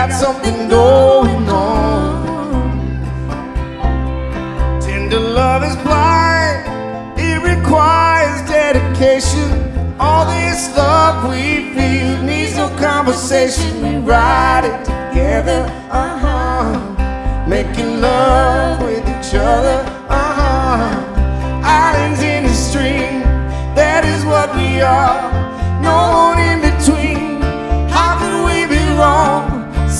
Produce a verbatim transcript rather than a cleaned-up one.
got something going on. Tender love is blind, it requires dedication. All this love we feel needs no conversation. We ride it together.